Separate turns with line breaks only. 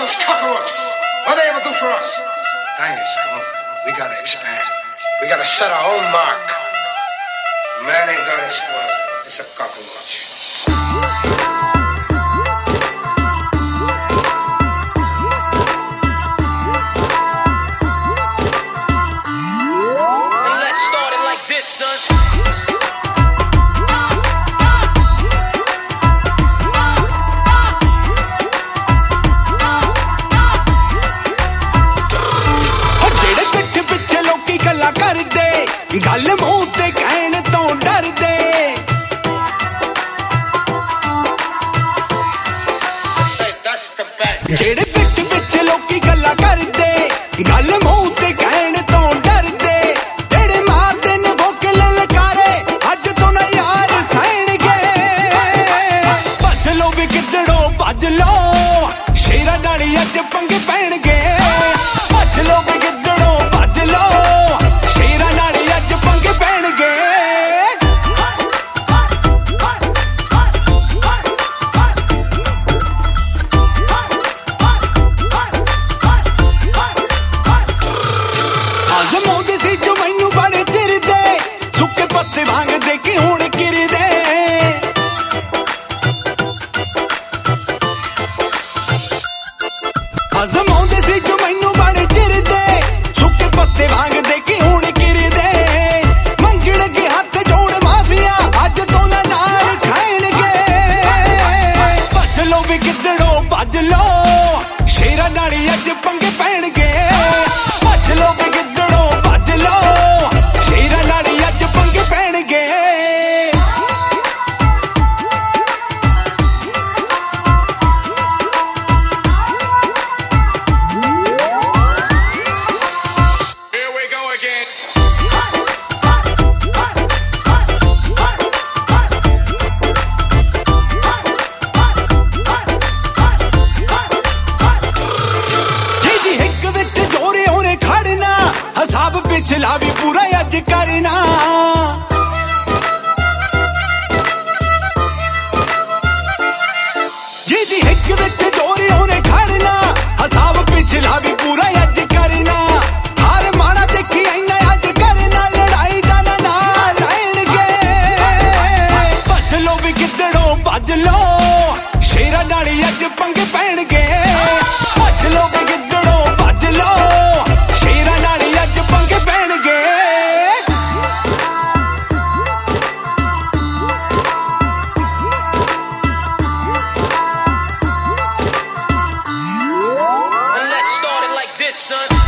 those cockroaches. What they ever do for us?
Thanks, we gotta expand. We gotta set our own mark. Man ain't got his spot. It's a cockroach.
ਗੱਲ ਮੂੰਹ ਤੇ ਕਹਿਣ ਤੋਂ ਡਰਦੇ ਜਿਹੜੇ ਪਿੱਠ ਵਿੱਚ ਲੋਕੀ ਗੱਲਾਂ ਕਰਦੇ ਗੱਲ ਮੂੰਹ ਤੇ ਕਹਿਣ ਤੋਂ ਡਰਦੇ ਜਿਹੜੇ ਮਾਰਦੇ ਨੇ ਭੁੱਖ ਲਲਕਾਰੇ ਅੱਜ ਤੋਂ ਨਾ ਯਾਰ ਸਹਿਣਗੇ ਭੱਜ ਲੋ ਵੀ ਗਿੱਦੜੋ ਭੱਜ ਲੋ ਸ਼ੇਰਾਂ ਨਾਲ ਅੱਜ ਪੰਗੇ ਪੈਣਗੇ ਭੱਜ ਲੋ ਵੀ ਗਿੱਦੜੋ ਭੱਜ ਲੋ ਅਜ਼ਮਾਉਂਦੇ ਸੀ ਜੋ ਮੈਨੂੰ ਬੜੇ ਚਿਰਦੇ ਸੁੱਕੇ ਪੱਤੇ ਵਾਂਗਦੇ ਕਿ ਹੁਣ ਕਿਰਦੇ ਮੰਗਣ ਕੇ ਹੱਥ ਜੋੜ ਮਾਫੀਆ ਅੱਜ ਤੋਂ ਨਾ ਨਾਲ ਖਾਣਗੇ ਭੱਜ ਲੋ ਵੀ ਗਿੱਦੜੋ ਭੱਜ ਲੋ ਸ਼ੇਰਾਂ ਨਾਲ ਅੱਜ ਪੰਗੇ ਪੈਣਗੇ ਭੱਜ ਲੋ ਵੀ ਗਿੱਦੜੋ ਭੱਜ ਲੋ ਸ਼ੇਰਾਂ ਨਾਲ ਅੱਜ ਪੰਗੇ ਪੈਣਗੇ ਹਿਸਾਬ ਪਿਛਲਾ ਵੀ ਪੂਰਾ ਅੱਜ ਕਰਨਾ ਜਿਹਦੀ ਹਿੱਕ ਵਿੱਚ ਜੋਰੇ ਉਹਨੇ ਖੜਨਾ ਹਿਸਾਬ ਪਿਛਲਾ ਵੀ ਪੂਰਾ ਅੱਜ ਕਰਨਾ ਹਾਰ ਮਾੜਾ ਦੇਖੀ ਇੰਨਾ ਅੱਜ ਕਰਨਾ ਲੜਾਈ ਦਾ ਨਾ ਲੈਣਗੇ ਭੱਜ ਲੋ ਵੀ ਗਿੱਦੜੋ ਭੱਜ ਲੋ ਸ਼ੇਰਾਂ ਨਾਲ ਅੱਜ ਪੰਗੇ ਪੈਣਗੇ ਭੱਜ ਲੋ ਵੀ ਗਿੱਦੜੋ ਭੱਜ ਲੋ ਸ਼ੇਰਾਂ ਨਾਲ ਅੱਜ ਪੰਗੇ ਪੈਣਗੇ
And let's start it like this, son.